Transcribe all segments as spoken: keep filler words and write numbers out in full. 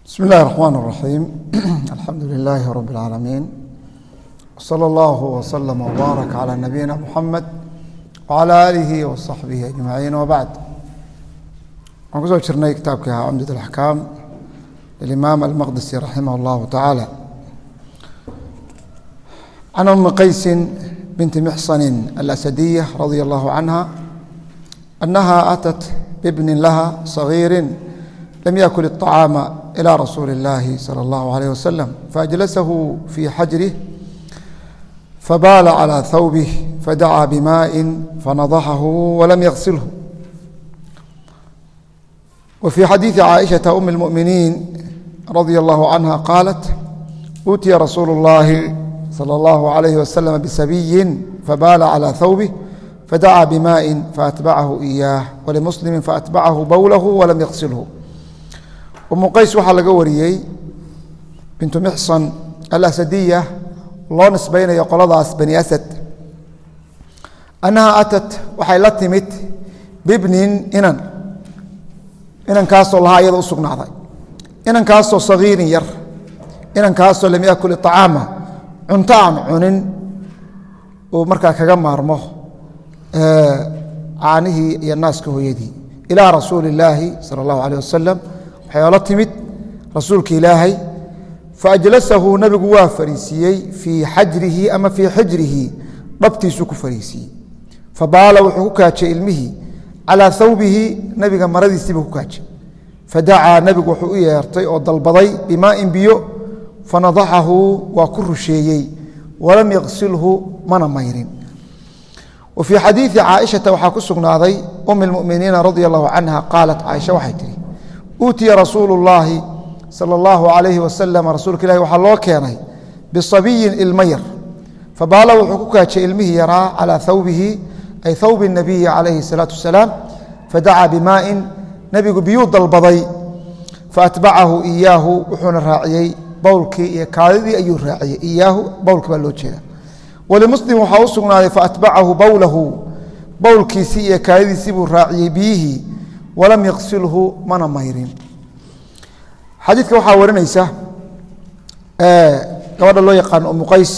بسم الله الرحمن الرحيم الحمد لله رب العالمين وصلى الله وسلم وبارك على نبينا محمد وعلى آله وصحبه أجمعين وبعد waxaan kusoo jirnay kitaabkii ahaa cumdat اlaxkaam lilimaam almaqdisi raximah اllahu tacaala can umi qaysin binti mixsanin alasadiya radia allahu canha annaha atat bibnin laha sagiirin lam yakul الطacaama ilى rasuuli اllahi salى اllahu عalيh wasalam faajlasahu fii xajrih fabaala calى thawbih fadacaa bimaءi fanadaxahu walam yagsilhu. وفي xadيiثi cائشhaةa أم المؤمiنiin رaضي الله عنها qاaلت utiya rasuul الlahi slى الlaه عليه وسلم bsabiyi fabاla عlى thwbه fadacaa bmaءi faأتبcahu إyاah wlmسلم faأتبcahu bowlh وlam yغsilhu. umu qays waxaa laga wariyey bintu mxصن alasadiya loo nisbaynayo qoladaas bani asad أnnaha atat waxay la timid bibnin inan inankaasoo lahaa iyada u sugnaaday inankaasoo sagiirin yar inankaasoo lam yakul iطacaama cunto aan cunin uu markaa kaga maarmo caanihii iyo naaska hooyadii ilaa rasuuli illaahi sala اllahu alيh wasalam waxay oola timid rasuulka ilaahay faajlasahu nabigu waa fariisiiyey fii xajrihi ama fii xijrihi dhabtiisuu ku fariisiiyey fabaala wuxuu ku kaajay ilmihii calىa thawbihi nabiga maradiisiiba ku kaajay fadacaa nabigu wuxuu u yeertay oo dalbaday bimaain biyo fanadaxahu waa ku rusheeyey walam yaqsilhu mana mayrin. wa fii xadiiثi caaئiشhaةa waxaa ku sugnaaday um اlmؤminiina radia اllahu canha qaalat caaisha waxay tihi uutiya rasuulu اllahi salى اllahu عalayhi wasalam rasuulka ilahi waxaa loo keenay bisabiyin ilma yar fabaala wuxuu ku kaajay ilmihii yaraa calىa thawbihi ay thawb الnabiyi calayhi الsalaaةu wasalaam fadacaa bimaaءin nebigu biyuu dalbaday faatbacahu iyaahu wuxuuna raaciyey bowlkii iyo kaadidii ayuu raaciyey iyaahu bowlkii baa loo jeeda. walimuslim waxaa u sugnaaday faatbacahu bowlahu bowlkiisii iyo kaadidiisii buu raaciyey biyihii walam yaqsilhu mana mayrin. xadiidka waxaa warinaysa gabadha loo yaqaano umu qays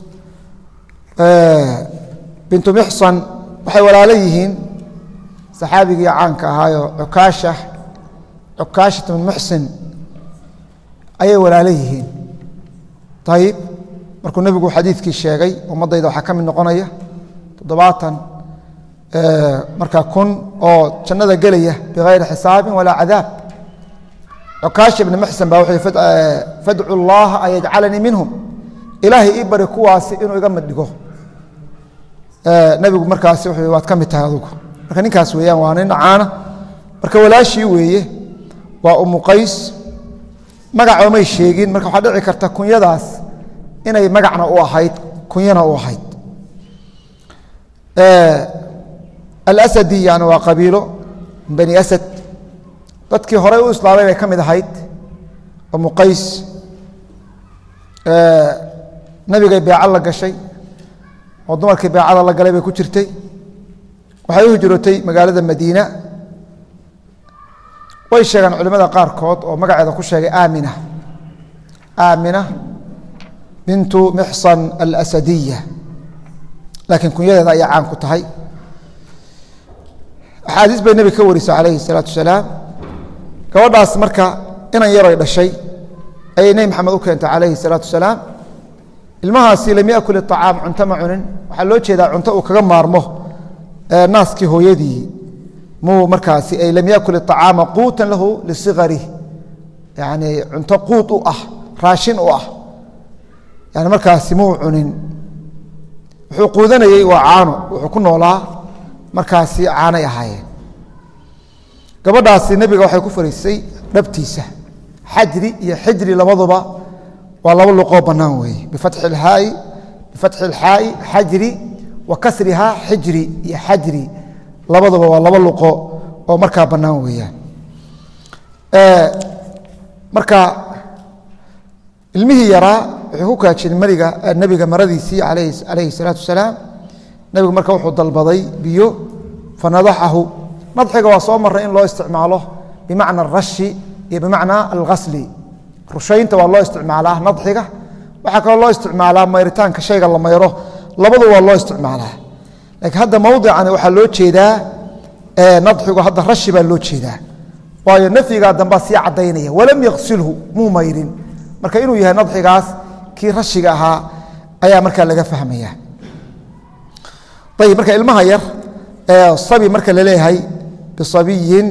bintu mixsan waxay walaalo yihiin saxaabigii caanka ahaayo cukaasha cukaashat min muxsin ayay walaalo yihiin. ayib markuu nebigu xadiidkii sheegay ummaddayda waxaa ka mid noqonaya toddobaatan markaa kun oo jannada gelaya bikayri xisaabin walaa cadaab. cukaasha ibni muxsin baa wuxuu fadcu llaha an yajcalanii minhum ilaahay ii bari kuwaasi inuu iga mid dhigo. nabigu markaas wuxuu waad ka mid tahay adugu marka ninkaas weeyaan waa nin caana marka walaashii weeye waa umu qays magaca may sheegin marka waxaa dhici karta kunyadaas inay magacna u ahayd kunyana u ahayd. alasadi yani waa qabiilo bani asad dadkii horey u islaamay bay ka mid ahayd umu qays nabigay beeco la gashay oo dumarkii beecada la galay bay ku jirtay waxay u hijrootay magaalada madiina way sheegaan culimada qaarkood oo magaceeda ku sheegay aamina aamina bintu mixsan alasadiya laakiin kunyadeeda ayaa caan ku tahay. axaadiis bay nebiga ka warisay calayhi الsalaatu wasalaam gabadhaas marka inan yaroy dhashay ayay nebi maxamed u keentay calayhi الsalaatu wasalaam ilmahaasi lam yakul iطacaam cunto ma cunin waxaa loo jeedaa cunto uu kaga maarmo naaskii hooyadii muu markaasi ay lam yakul iطacaama quutan lahu lisigari yani cunto quud u ah raashin u ah yani markaasi muu cunin wuxuu quudanayey waa caano wuxuu ku noolaa markaasi caanay ahaayeen. gabadhaasi nebiga waxay ku fariisay dhabtiisa xajri iyo xijri labaduba waa laba luqoo bannaan weeye bifatxi اlhaai bifatxi اlxaa'i xajri wa kasrihaa xijri iyo xajri labaduba waa laba luqo oo markaa bannaan weeyaan. marka ilmihii yaraa wuxuu ku kaajin mariga nebiga maradiisii calayhi الsalaatu wasalaam nebigu marka wuxuu dalbaday biyo fanadaxahu. nadxiga waa soo maray in loo isticmaalo bimacna arashi iyo bimacna algasli rushaynta waa loo isticmaalaa nadxiga waxaa kaloo loo isticmaalaa mayritaanka shayga la mayro labadu waa loo isticmaalaa laakiin hadda mawdican waxaa loo jeedaa nadxigu hadda rashi baa loo jeedaa waayo nafyigaa dambaa sii cadaynaya walam yaqsilhu muu mayrin marka inuu yahay nadxigaas kii rashiga ahaa ayaa markaa laga fahmaya ayib marka ilmaha yar sabi marka la leeyahay bisabiyin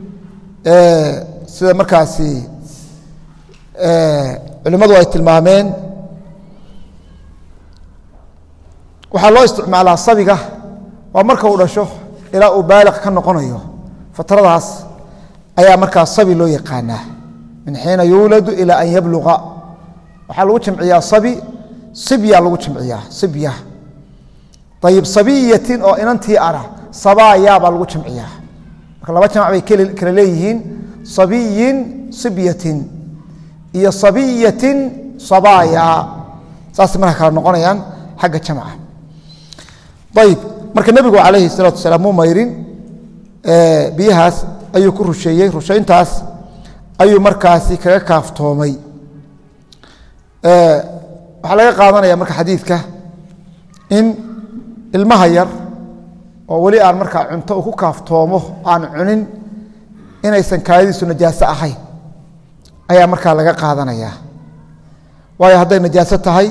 sida markaasi culimmadu ay tilmaameen waxaa loo isticmaalaa sabiga waa marka uu dhasho ilaa uu baaliq ka noqonayo fatradaas ayaa markaa sabi loo yaqaanaa min xiina yuuladu ilaa an yabluqa waxaa lagu jamciyaa sabi sibya lagu jamciyaa sibya ayib sabiyatin oo inantii ana sabaayaa baa lagu jamciyaa marka laba jamc bay kala leeyihiin sabiyin sibyatin iyo sabiyatin sabaaya saasay marka kala noqonayaan xagga jamca ayib marka nebigu calayhi salaatu wasalaam muu mayrin biyahaas ayuu ku rusheeyey rushayntaas ayuu markaasi kaga kaaftoomay waxaa laga qaadanaya marka xadiidka in ilmaha yar oo weli aan markaa cunto uu ku kaaftoomo aan cunin inaysan kaadidiisu najaaso ahayn ayaa markaa laga qaadanaya waayo hadday najaaso tahay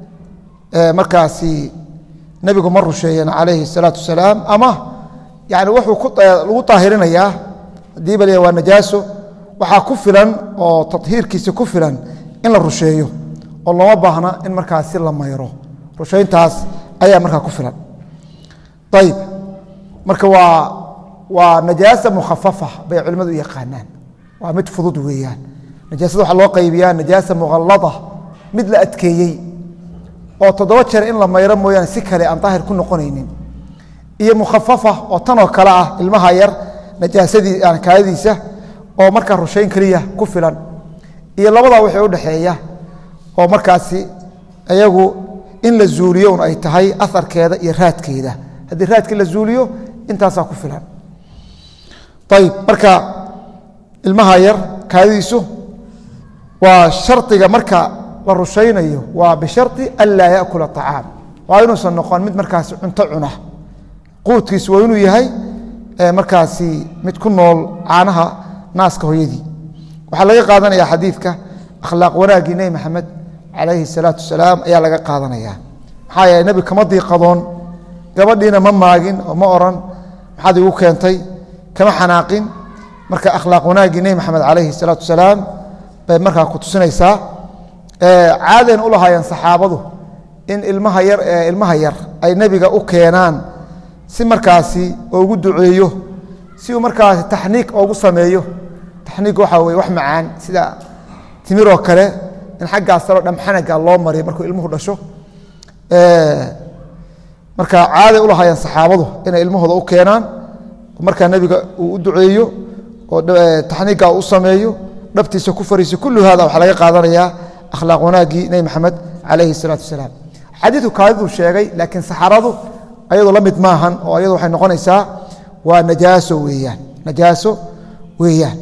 markaasi nebigu ma rusheeyen calayhi الsalaatu wasalaam ama yani wuxuu lagu daahirinayaa haddii ba waa najaaso waxaa ku filan oo tahiirkiisa ku filan in la rusheeyo oo looma baahna in markaasi la mayro rushayntaas ayaa markaa ku filan ayib marka waa waa najaasa mukhafafa bay culimmadu u yaqaanaan waa mid fudud weeyaan najaasada waxaa loo qaybiyaa najaasa mughallada mid la adkeeyey oo toddoba jeer in la mayro mooyaane si kale aan daahir ku noqonaynin iyo mukhafafa oo tanoo kale ah ilmaha yar najaasadii aan kaadidiisa oo markaa rushayn keliya ku filan iyo labadaa wixii udhexeeya oo markaasi iyagu in la zuuliyo un ay tahay aharkeeda iyo raadkeeda haddii raadkii la zuuliyo intaasaa ku filan ayib marka ilmaha yar kaadidiisu waa shardiga marka la rushaynayo waa bishari an laa yaakula acaam waa inuusan noqon mid markaasi cunto cuna quudkiisu waa inuu yahay markaasi mid ku nool caanaha naaska hooyadii waxaa laga qaadanaya xadiidka akhlaaq wanaaggii nebi maxamed calayhi الsalaatu wasalaam ayaa laga qaadanaya maxaa yeele nebi kama diiqadoon gabadhiina ma maagin oo ma oran maxaad igu keentay kama xanaaqin marka akhlaaq wanaaggii nebi maxamed calayhi الsalaatu wasalaam bay markaa ku tusinaysaa caadayn u lahaayeen saxaabadu in ilmaha yar ilmaha yar ay nebiga u keenaan si markaasi ugu duceeyo si uu markaasi taxniik oogu sameeyo taxniik waxaa weye wax macaan sida timiroo kale in xaggaas saloo dhamxanaga loo mariyo markuu ilmuhu dhasho marka caaday u lahaayeen saxaabadu inay ilmahooda u keenaan markaa nebiga uu u duceeyo oo taxniiga u sameeyo dhabtiisa ku fariiso kullu hada waxaa laga qaadanayaa akhlaaq wanaaggii nebi maxamed calayhi الsalaatu wasalaam xadiidku kaadiduu sheegay laakiin saxaradu ayadoo la mid maahan oo ayadu waxay noqonaysaa waa najaaso weeyaan najaaso weeyaan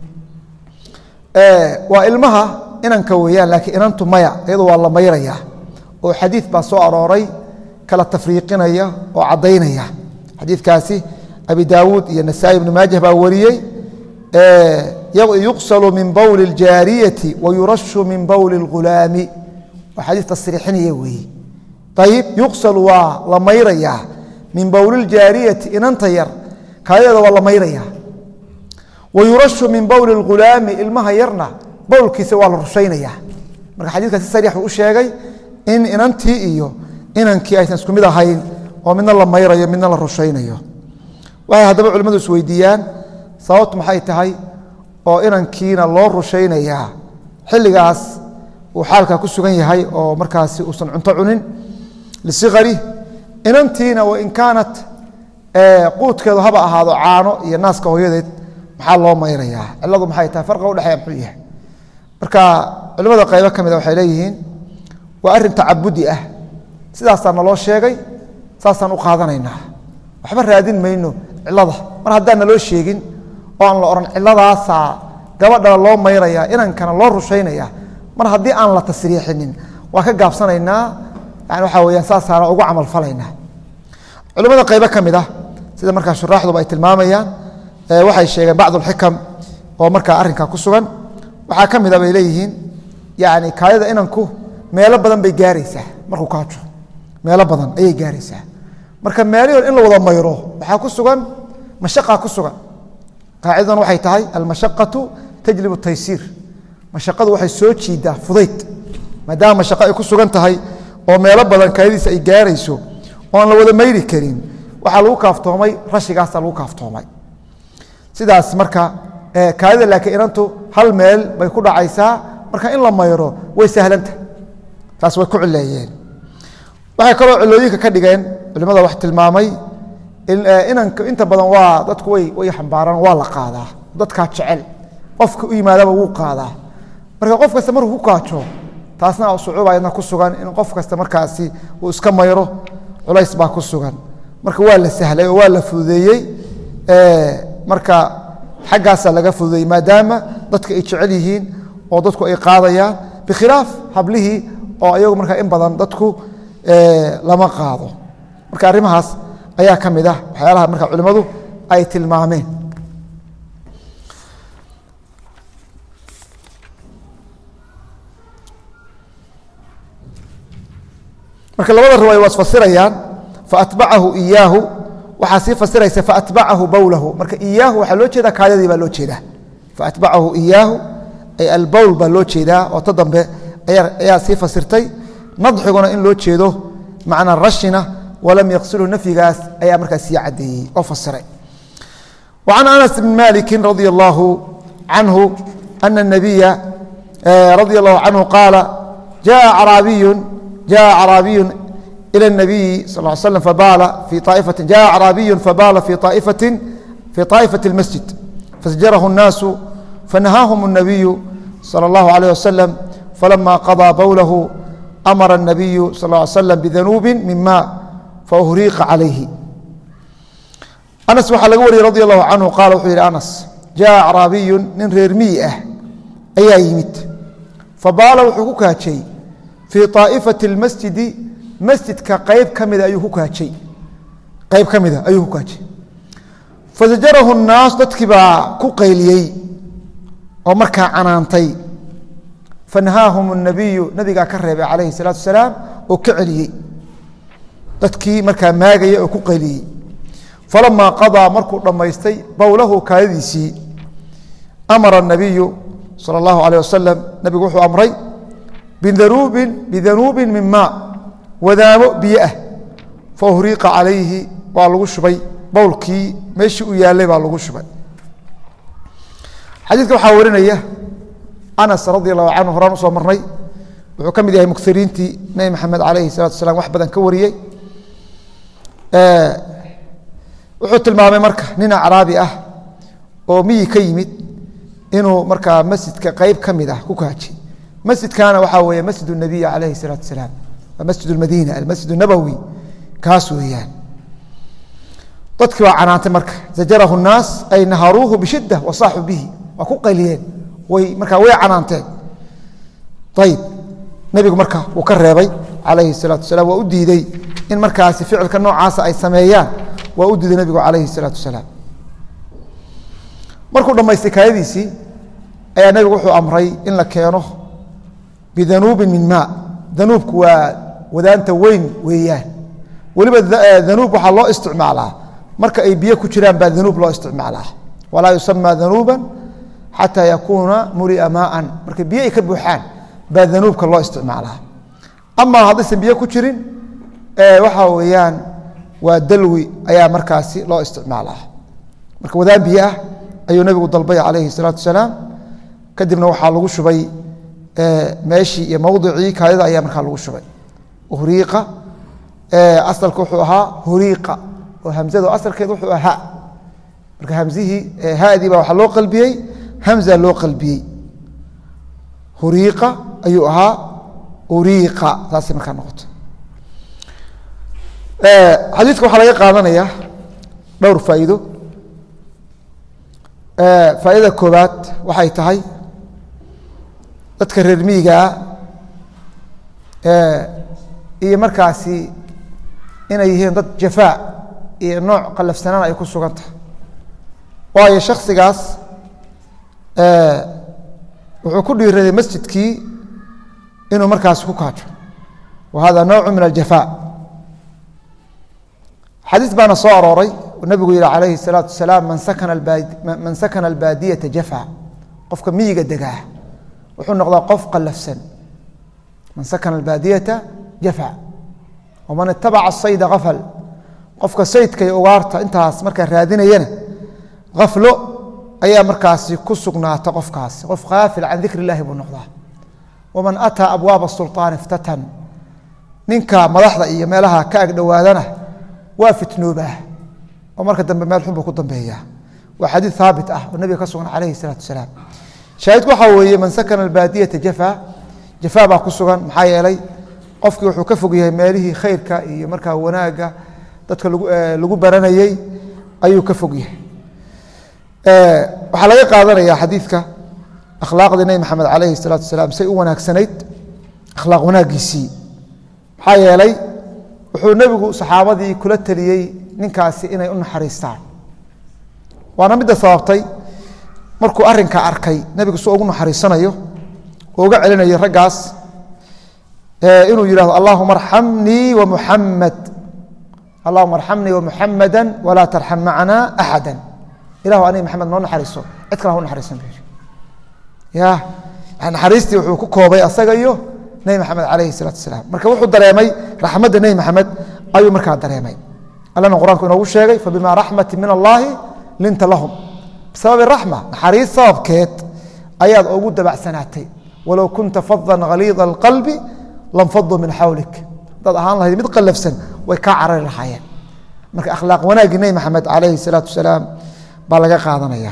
waa ilmaha inanka weeyaan laakiin inantu maya iyadu waa la mayrayaa oo xadiid baa soo arooray kala tafriiqinaya oo caddaynaya xadiidkaasi abi daawuud iyo nasaa-i ibnu maajah baa wariyey yuqsalu min bowli اljaariyati wayurashu min bowli اlghulaami waa xadiid tasriixinaya weeye ayib yuqsalu waa la mayrayaa min bowli اljaariyati inanta yar kaayadeeda waa la mayrayaa wayurashu min bowli اlghulaami ilmaha yarna bowlkiisa waa la rushaynaya marka xadiidka si sariix uu u sheegay in inantii iyo inankii aysan isku mid ahayn oo midna la mayrayo midna la rushaynayo waxay haddaba culimmadu isweydiiyaan sababtu maxay tahay oo inankiina loo rushaynayaa xilligaas uu xaalka ku sugan yahay oo markaasi uusan cunto cunin lisikari inantiina wain kaanat quudkeedu haba ahaado caano iyo naaska hooyadeed maxaa loo mayrayaa ciladu maxay tahay farqa udhexeeya muxuu yahay marka culimmada qaybo ka mida waxay leeyihiin waa arrin tacabudi ah sidaasaa naloo sheegay saasaan u qaadanaynaa waxba raadin mayno cilada mar haddaan naloo sheegin oo aan la odhan ciladaasaa gabadhana loo mayraya inankana loo rushaynaya mar haddii aan la tasriixinin waa ka gaabsanaynaa yani waxaa weyaan saasaana ugu camal falaynaa culimmada qaybo ka mid ah sida markaa shuraaxduba ay tilmaamayaan waxay sheegeen bacd alxikam oo markaa arrinkaa ku sugan waxaa ka mid a bay leeyihiin yani kaadida inanku meelo badan bay gaaraysaa markuu kaajo meelo badan ayay gaaraysaa marka meelihii in la wada mayro waxaa ku sugan mashaqaa ku sugan qaacidadan waxay tahay almashaqatu tajlibu taysiir mashaqadu waxay soo jiidaa fudayd maadaama mashaqo ay ku sugan tahay oo meelo badan kaadidiisa ay gaarayso oo aan la wada mayri karin waxaa lagu kaaftoomay rashigaasa lagu kaaftoomay sidaas marka kaadida laakiin inantu hal meel bay ku dhacaysaa marka in la mayro way sahlanta taas way ku cileeyeen waxay kaloo cilooyinka ka dhigeen culimada wax tilmaamay inanka inta badan waa dadku way way xambaaraan waa la qaadaa dadkaa jecel qofka u yimaadaba wuu qaadaa marka qof kasta markuu ku kaajo taasna sucuuba ayadna ku sugan in qof kasta markaasi uu iska mayro culays baa ku sugan marka waa la sahlay oo waa la fududeeyey marka xaggaasaa laga fududeeyey maadaama dadka ay jecel yihiin oo dadku ay qaadayaan bikhilaaf hablihii oo ayagu markaa in badan dadku lama qaado marka arrimahaas ayaa ka mid ah waxyaalaha marka culimmadu ay tilmaameen marka labada riwaaya waa isfasirayaan faatbacahu iyaahu waxaa sii fasiraysa faatbacahu bowlahu marka iyaahu waxaa loo jeedaa kaadidii baa loo jeedaa faatbacahu iyaahu ay albowl baa loo jeedaa oo ta dambe ayaa sii fasirtay nadxiguna in loo jeedo macna rashina walam yaqsilhu nafyigaas ayaa markaa sii cadeeyey oo fasiray وعن أنس بن مالك رضي الله عنه أن النبي رضي الله عنه قال جاء أعرابي جاء أعرابي إلى النبي صلى الله عليه وسلم فبال في طائفة جاء أعرابي فبال في طائفة في طائفة المسجد فزجره الناس فنهاهم النبي صلى الله عليه وسلم فلما قضى بوله أمر النبي صلى الله عليه وسلم بذنوب من ماء فأهريق عليه أنس waxaa laga wariyey رضي الله عنه قال wuxuu yihi أنس جاء أعرابي nin reer miyi ah ayaa yimid fabaala wuxuu ku kaajay fii طaaئفaةi الmasjidi masjidka qayb ka mida ayuu ku kaajay qayb ka mida ayuu ku kaajay fazajarahu الnaas dadkii baa ku qayliyey oo markaa canaantay fanahaahum الnabiyu nabigaa ka reebay calayhi الsalaaةu wasalaam oo ka celiyey dadkii markaa maagaya oo ku qayliyey falamaa qaضىa markuu dhammaystay bowlahu kaadidiisii amara الnabiyu salى اllahu عalيه wasalam nabigu wuxuu amray bidanuubin bidanuubin min maa wadaamo biyo ah fahriiqa calayhi waa lagu shubay bowlkii meeshii u yaalay baa lagu shubay xadiidka waxaa warinaya anas radi allahu canhu horaan usoo marnay wuxuu ka mid yahay mukiriintii nebi maxamed calayhi الsalatu wasalaam wax badan ka wariyey wuxuu tilmaamay marka nin acraabi ah oo miyi ka yimid inuu markaa masjidka qeyb ka mid ah ku kaajay masjidkana waxaa weeye masjid الnabiy calayhi الsalaatu wasalaam waa masjid اlmadiina almasjid الnabowi kaas weeyaan dadkii waa canaantay marka zajarahu الnaas ay naharuuhu bishida wasaaxuu bihi waa ku qayliyeen way markaa way canaanteen ayib nebigu marka wuu ka reebay calayhi الsalaatu wasalaam waa u diiday in markaasi ficilka noocaasa ay sameeyaan waa u diiday nebigu calayhi الsalaatu wasalaam markuu dhammaystay kaayadiisii ayaa nebigu wuxuu amray in la keeno bidanuubin min maa danuubku waa wadaanta weyn weeyaan weliba danuub waxaa loo isticmaalaa marka ay biyo ku jiraan baa danuub loo isticmaalaa walaa yusama danuuba xataa yakuuna mulia maaan marka biyo ay ka buuxaan baa danuubka loo isticmaalaa amaa haddaysan biyo ku jirin waxaa weeyaan waa dalwi ayaa markaasi loo isticmaalaa marka wadaan biyo ah ayuu nebigu dalbay calayhi الsalaatu wasalaam kadibna waxaa lagu shubay meeshii iyo mowdicii kaadida ayaa markaa lagu shubay huriiqa asalka wuxuu ahaa huriiqa oo hamzadu asalkeed wuxuu ahaa marka hamzihii hadii baa waxaa loo qalbiyey hamza loo qalbiyey huriiqa ayuu ahaa uriiqa saasay markaa noqoto xadiidka waxaa laga qaadanaya dhowr faa'iido faa'iidada koobaad waxay tahay dadka reer miyiga ee iyo markaasi inay yihiin dad jafaa iyo nooc qalafsanaan ay ku sugan tahay waayo shakhsigaas wuxuu ku dhiiraday masjidkii inuu markaasi ku kaajo wa hada noocu min aljafaa xadiis baana soo arooray uu nabigu yihi calayhi الsalaatu wasalaam man sakana man sakana albaadiyata jafaa qofka miyiga degaa wuxuu noqdaa qof qalafsan man sakana albaadiyata jafaa waman itabaca sayda afal qofka saydka iyo ugaarta intaas markaa raadinayana aflo ayaa markaasi ku sugnaata qofkaasi qof kaafil can dikr اllahi buu noqdaa waman ataa abwaaba sulطaan iftatan ninka madaxda iyo meelaha ka ag dhowaadana waa fitnoobah oo marka dambe meel xun buu ku dambeeya waa xadiid haabit ah oo nabiga ka sugan calayhi الsalaatu wasalaam shaahidku waxaa weeye man sakana albaadiyata jafaa jafaa baa ku sugan maxaa yeelay qofkii wuxuu ka fog yahay meelihii khayrka iyo markaa wanaagga dadka lagu baranayey ayuu ka fog yahay waxaa laga qaadanaya xadiidka akhlaaqda nebi maxamed calayhi الsalaatu wasalaam say u wanaagsanayd akhlaaq wanaagiisii maxaa yeelay wuxuu nebigu saxaabadii kula teliyey ninkaasi inay u naxariistaan waana midda sababtay markuu arinka arkay nebigu suu ugu naxariisanayo oo uga celinayo raggaas inuu yihahdo allahuma arxamnii wamuxamed allahuma arxamnii wamuxamada walaa tarxam macana axada ilahu aniga maxamed noo naxariiso cid kale ha u naxariisan bu ya naxariistii wuxuu ku koobay asaga iyo nebi maxamed calayhi الsalaatu wasalaam marka wuxuu dareemay raxmadda nebi maxamed ayuu markaa dareemay allana qur-aanku inoogu sheegay fabima raxmati min allahi linta lahum bisababi raxma naxariis sababkeed ayaad ugu dabacsanaatay walow kunta fadan haliida اlqalbi lanfaduu min xawlik hadaad ahaan lahayd mid qalafsan way kaa carari lahaayeen marka akhlaaq wanaaggii nebi maxamed calayhi الsalaatu wasalaam baa laga qaadanaya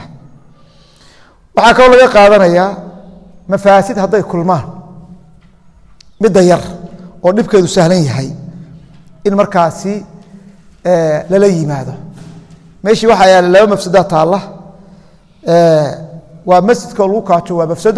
waxaa kaloo laga qaadanayaa mafaasid hadday kulmaan midda yar oo dhibkeedu sahlan yahay in markaasi lala yimaado meeshii waxaa yaala laba mafsada taalla waa masjidka oo lagu kaajo waa mafsado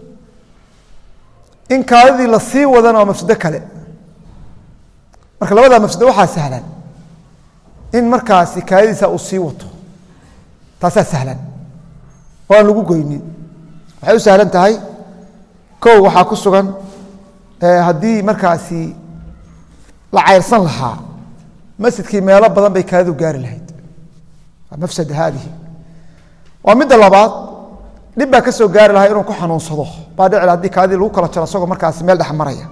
in kaadidii la sii wadana waa mafsado kale marka labadaa mafsado waxaa sahlan in markaasi kaadidiisa uu sii wato taasaa sahlan oo aan lagu goynin waxay u sahlan tahay kow waxaa ku sugan haddii markaasi la cayrsan lahaa masjidkii meelo badan bay kaadidu gaari lahayd waa mafsada haadihi waa midda labaad dhib baa ka soo gaari lahaa inuu ku xanuunsado baa dhici hadii kaadidii lagu kala jaro isagoo markaasi meel dhex maraya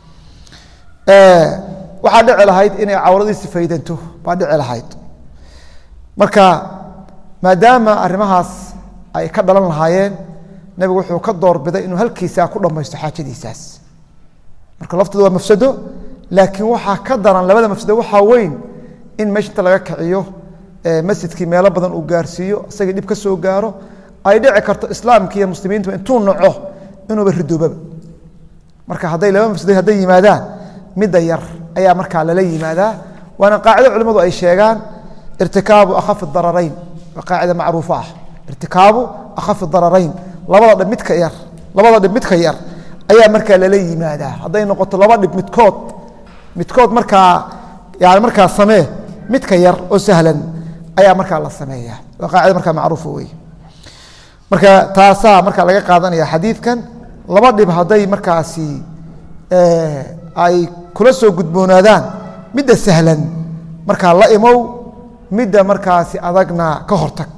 waxaa dhici lahayd inay cawradiisi faydanto baa dhici lahayd marka maadaama arrimahaas ay ka dhalan lahaayeen nebigu wuxuu ka doorbiday inuu halkiisaa ku dhammaysto xaajadiisaas marka lafteedu waa mafsado laakiin waxaa ka daran labada mafsado waxaa weyn in meesha inta laga kiciyo masjidkii meelo badan uu gaarsiiyo isagii dhib ka soo gaaro ay dhici karto islaamki iyo muslimiintuba intuu naco inuuba ridoobaba marka hadday laba mafsado hadday yimaadaan midda yar ayaa markaa lala yimaadaa waana qaacido culimmadu ay sheegaan irtikaabu akhafi dararayn waa qaacida macruufo ah irtikaabu akhafi dararayn labada dhib midka yar labada dhib midka yar ayaa markaa lala yimaadaa hadday noqoto laba dhib midkood midkood markaa yani markaa samee midka yar oo sahlan ayaa markaa la sameeya waa qaacida markaa macruufo wey marka taasaa markaa laga qaadanaya xadiidkan laba dhib hadday markaasi ay kula soo gudboonaadaan midda sahlan markaa la imow midda markaasi adagna ka hortag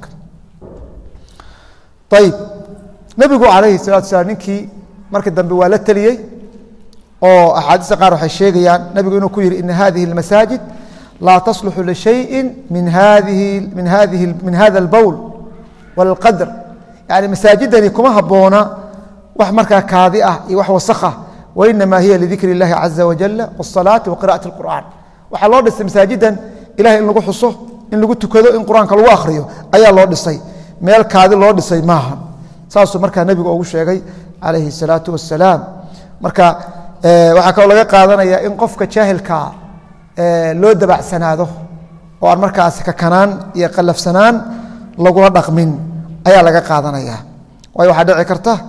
ayib nebigu calayhi salatu wasalaam ninkii markii dambe waa la teliyey oo axaadiista qaar waxay sheegayaan nebigu inuu ku yihi ina hadihi اlmasaajid laa tasluxu lishayi min hadihi min hadihi min hada اlbowl wاlqadr yani masaajidani kuma haboona wax markaa kaadi ah iyo wax wasakh ah wainamaa hiya lidikri اllahi caza wajala wالsalaati wa qira'ati اlqur'an waxaa loo dhisay masaajidan ilahay in lagu xuso in lagu tukado in qur-aanka lagu akhriyo ayaa loo dhisay meel kaadi loo dhisay maaha saasuu markaa nebigu ugu sheegay calayhi الsalaatu wasalaam marka waxaa kaloo laga qaadanaya in qofka jaahilkaa loo dabacsanaado oo aan markaasi kakanaan iyo qalafsanaan lagula dhaqmin ayaa laga qaadanaya waayo waxaa dhici karta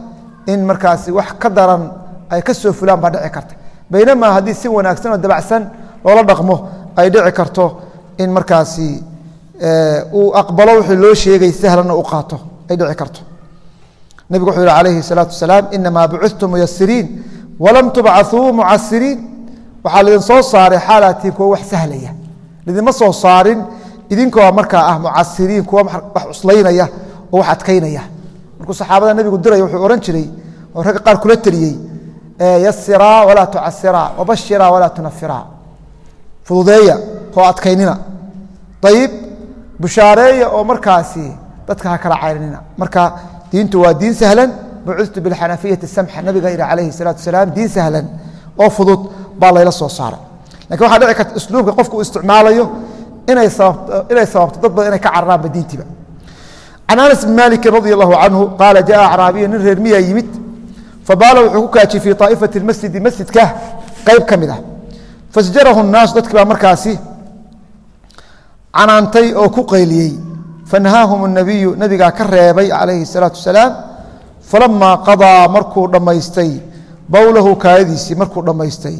in markaasi wax ka daran ay ka soo fulaan baa dhici karta baynamaa haddii si wanaagsan oo dabacsan loola dhaqmo ay dhici karto in markaasi uu aqbalo wixii loo sheegay sahlanna u qaato ay dhici karto nebigu wuxuu yihi calayhi salaatu wasalaam inamaa bucithtum muyasiriin walam tubcaثuu mucasiriin waxaa lidin soo saaray xaalatiin kuwa wax sahlaya lidinma soo saarin idinkoo markaa ah mucasiriin kuwa wax cuslaynaya oo wax adkaynaya markuu saxaabada nebigu diraya wuxuu ohan jiray oo ragga qaar kula teliyey yasiraa walaa tucasiraa wabashiraa walaa tunafiraa fududeeya oo adkaynina ayib bushaareeya oo markaasi dadka ha kala cayrinina marka diintu waa diin sahlan bucithtu bilxanafiyati samxa nabiga yidhi calayhi salaatu wasalaam diin sahlan oo fudud baa layla soo saaray lakin waxaa dhici karta isluubka qofku uu isticmaalayo inay inay sababto dad badan inay ka cararaanba diintiiba can anas bn maliki radi allahu canhu qaala jaءa acraabiya nin reer miyaa yimid fabaala wuxuu ku kaajiyey fii طaa'ifati masjidi masjidka qayb ka mid ah fasjarahu الnaasu dadkii baa markaasi canaantay oo ku qayliyey fanahaahum الnabiyu nabigaa ka reebay calayhi الsalaatu wasalaam falamaa qaضىa markuu dhammaystay bowlahu kaayadiisii markuu dhammaystay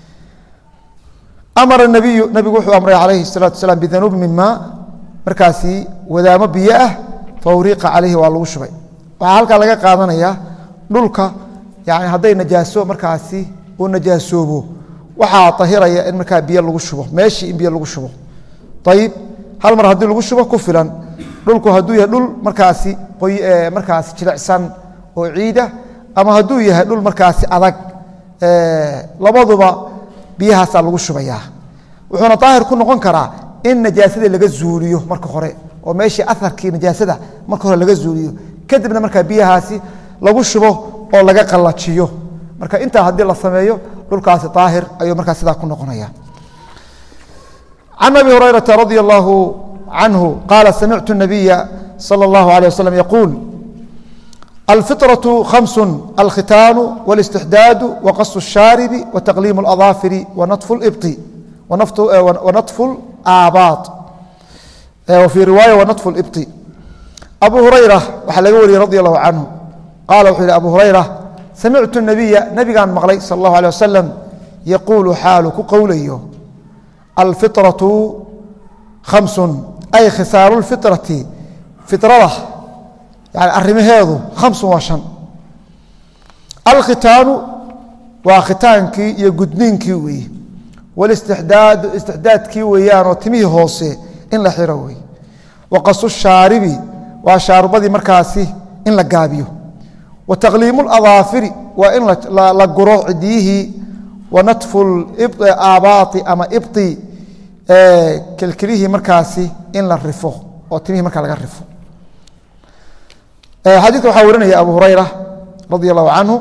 amara nabiyu nabigu wuxuu amray calayhi الsalaatu wasalaam bidanuub min maa markaasi wadaamo biyo ah fawriqa calayhi waa lagu shubay waxaa halkaa laga qaadanayaa dhulka yani hadday najaaso markaasi uu najaasoobo waxaa ahiraya in markaa biyo lagu shubo meeshii in biyo lagu shubo ayib hal mar haddii lagu shubo ku filan dhulku hadduu yahay dhul markaasi markaasi jilicsan oo ciida ama hadduu yahay dhul markaasi adag labaduba biyahaasaa lagu shubayaa wuxuuna daahir ku noqon karaa in najaasada laga zuuliyo marka hore oo meeshii aharkii najaasada marka hore laga zuuliyo kadibna markaa biyahaasi lagu shubo oo laga qallajiyo marka intaa haddii la sameeyo dhulkaasi daahir ayuu markaa sidaa ku noqonaya can abi hurayrata radi allahu canhu qaala samictu nabiya salى اllahu alيه waslm yaquul alfiطraة khamsu alkhitaanu wاlاstixdaadu waqasu الshaaribi wataqliim اladaafiri wanatfu اlibطi wanatfu اlaabaad wfii riwaaya wanatfu اlibطi abu hurayra waxaa laga wariyey radi allahu canhu qaala wuxuu yihi abu hurayra samictu nabiya nabigaan maqlay sal اllahu alيه wasalam yaquulu xaalu ku qowlayo alfiطraةu khamsu ay khisaaru اlfiطrati fiطrada yani arrimaheedu khamsun waa shan alkhitaanu waa khitaankii iyo gudniinkii weeye wاlاstixdaadu istixdaadkii weeyaanoo timihii hoose in la xiro wey waqasu shaaribi waa shaarubadii markaasi in la gaabiyo wa taqliimu اladaafiri waa in la guro cidiyihii wanatfu aabaai ama ibطi kelkelihii markaasi in la rifo oo timihii markaa laga rifo xadiidka waxaa warinaya abu hurayra radi allahu canhu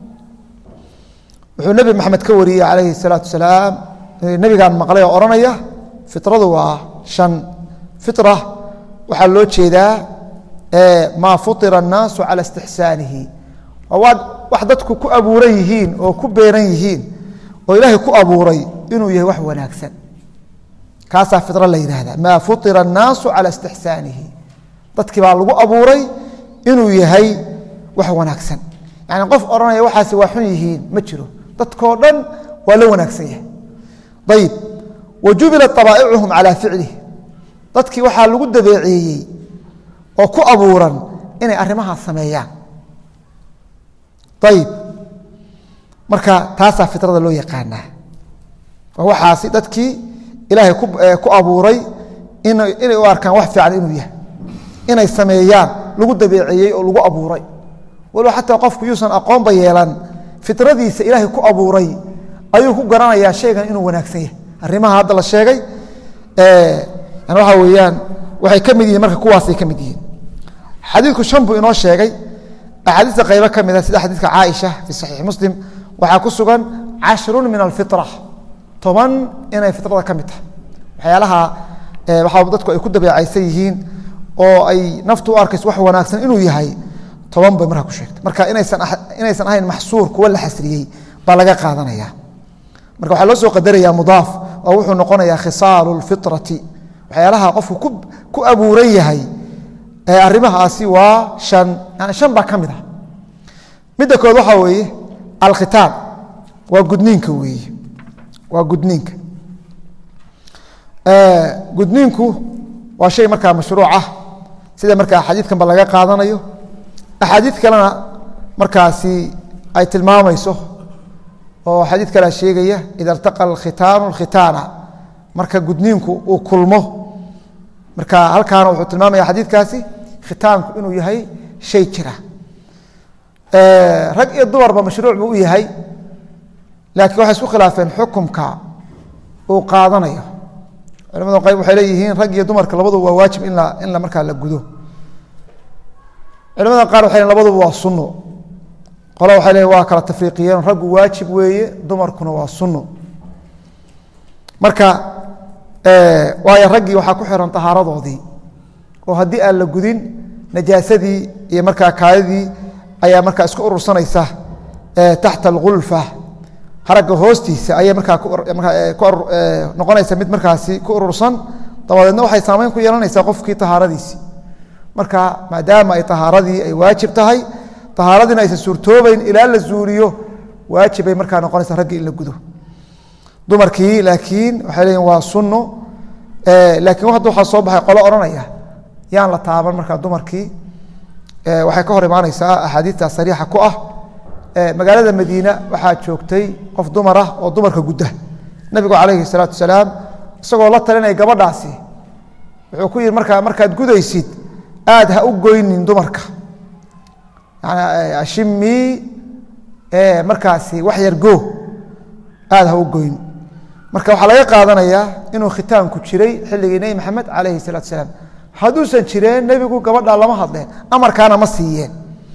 wuxuu nebi maxamed ka wariyey calayhi الsalaatu wasalaam nebigaan maqlay oo odhanaya fiطradu waa shan fitra waxaa loo jeedaa maa fuطira الnaasu calى istixsaanihi waa wax dadku ku abuuran yihiin oo ku beeran yihiin oo ilaahay ku abuuray inuu yahay wax wanaagsan kaasaa fitra la yidhaahda maa fuطira الnaasu calى istixsaanihi dadkii baa lagu abuuray inuu yahay wax wanaagsan yani qof odhanaya waxaasi waa xun yihiin ma jiro dadkoo dhan waa la wanaagsan yahay ayib wajubilat طabaa'icuhum calى ficlih dadkii waxaa lagu dabeeceeyey oo ku abuuran inay arrimahaa sameeyaan ayib marka taasaa fitrada loo yaqaanaa waa waxaasi dadkii ilaahay ku abuuray inay u arkaan wax fiican inuu yahay inay sameeyaan lagu dabeeceeyey oo lagu abuuray waliba xataa qofku yuusan aqoonba yeelan fitradiisa ilaahay ku abuuray ayuu ku garanayaa shaygan inuu wanaagsan yahay arrimaha hadda la sheegay waxa weyaan waxay ka mid yihiin marka kuwaasay ka mid yihiin xadiidku shan buu inoo sheegay axaadiista qaybo ka mida sida xadiidka caaisha fii saxiixi muslim waxaa ku sugan cashrun min alfitra toban inay fitrada ka mid tahay waxyaalaha waxaa dadku ay ku dabeecaysan yihiin oo ay naftu u arkayso wax wanaagsan inuu yahay toban bay markaa ku sheegtay marka inaysan inaysan ahayn maxsuur kuwa la xasriyey baa laga qaadanaya marka waxaa loo soo qadaraya mudaaf oo wuxuu noqonayaa khisaalu lfitrati waxyaalaha qofku ku abuuran yahay arrimahaasi waa an yani shan baa ka mid ah midda kood waxa weeye alkhitaan waa gudniinka weeye waa gudniinka gudniinku waa shay markaa mashruuc ah sida markaa xadiidkanba laga qaadanayo axaadiid kalena markaasi ay tilmaamayso oo xadiid kale sheegaya ida irtaqa alkhitaanu alkhitaana marka gudniinku uu kulmo marka halkaana wuxuu tilmaamaya xadiidkaasi khitaanku inuu yahay shay jira rag iyo dumarba mashruuc buu u yahay laakiin waxay isku khilaafeen xukumka uu qaadanayo culamada qayb waxay leeyihiin rag iyo dumarka labaduba waa waajib in la in la markaa la gudo culamada qaar waxay leeyihin labaduba waa sunno qolo waxay leeyihin waa kala tafriiqiyeen raggu waajib weeye dumarkuna waa sunno marka waayo raggii waxaa ku xiran tahaaradoodii oo haddii aan la gudin najaasadii iyo markaa kaadidii ayaa markaa isku urursanaysa taxta alghulfa haragga hoostiisa ayay markaa noqonaysa mid markaasi ku urursan dabadeedna waxay saameyn ku yeelanaysaa qofkii tahaaradiisi marka maadaama ay tahaaradii ay waajib tahay tahaaradiina aysan suurtoobeyn ilaa la zuuriyo waajibay markaa noqonaysa raggii in la gudo dumarkii laakiin waxay leeyihin waa sunno laakiin hadda waxaa soo baxay qolo odhanaya yaan la taaban markaa dumarkii waxay ka hor imaanaysaa axaadiidta sariixa ku ah magaalada madiina waxaa joogtay qof dumar ah oo dumarka gudda nabigu calayhi salaatu wasalaam isagoo la talinaya gabadhaasi wuxuu ku yihi markaa markaad gudaysid aad ha u goynin dumarka yani ashimii markaasi wax yar goo aad ha u goyn marka waxaa laga qaadanayaa inuu khitaanku jiray xilligii nebi maxamed calayhi salaatu wasalaam hadduusan jireen nebigu gabadha lama hadleen amarkaana ma siiyeen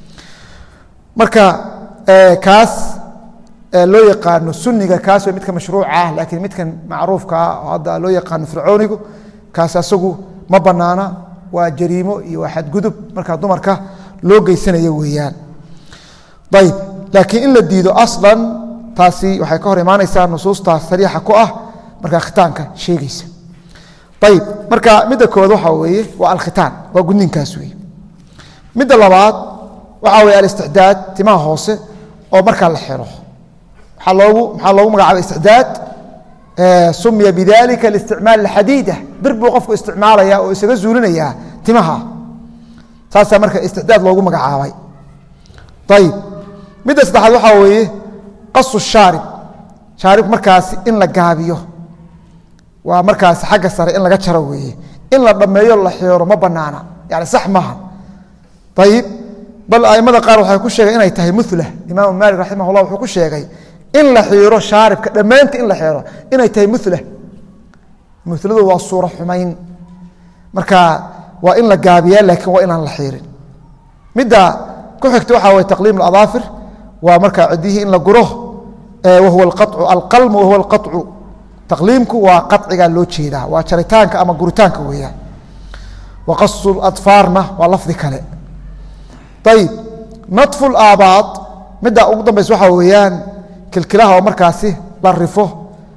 marka kaas loo yaqaano suniga kaas waa midka mashruuca ah laakiin midkan macruufka ah oo hadda loo yaqaano fircoonigu kaas asagu ma banaana waa jariimo iyo waa xadgudub markaa dumarka loo geysanayo weeyaan ayb laakiin in la diido aslan taasi waxay ka hor imaanaysaa nusuustaas sariixa ku ah markaa khitaanka sheegaysa ayb marka midda kood waxaa weeye waa alkhitaan waa gudniinkaas weeye midda labaad waxaa weeye alistixdaad timaha hoose oo markaa la xiro waxaa loogu maxaa loogu magacaabay istixdaad sumiya bidalika listicmaal alxadiida bir buu qofku isticmaalaya oo isaga zuulinayaa timaha saasaa marka istixdaad loogu magacaabay ayib midda saddexaad waxaa weeye qasu shaarib shaarib markaasi in la gaabiyo waa markaasi xagga sare in laga jaro weeye in la dhammeeyo la xiiro ma banaana yani sax maaha ayib bal aimada qaar waxay ku sheegeen inay tahay mula imaamu maalik raximah llah wuxuu ku sheegay in la xiiro shaaribka dhammaantii in la xiiro inay tahay mula muladu waa suuro xumayn marka waa in la gaabiyaa laakiin waa inaan la xiirin midda ku xigta waxaa waye taqliim adaafir waa markaa cidihii in la guro wahuwa alqacu alqalmu wahuwa alqacu taqliimku waa qacigaa loo jeedaa waa jaritaanka ama guritaanka weeyaan wa qasu adfaarna waa lafdi kale ayib nadfu laabaad midda ugu dambaysa waxaa weeyaan kilkilaha oo markaasi la rifo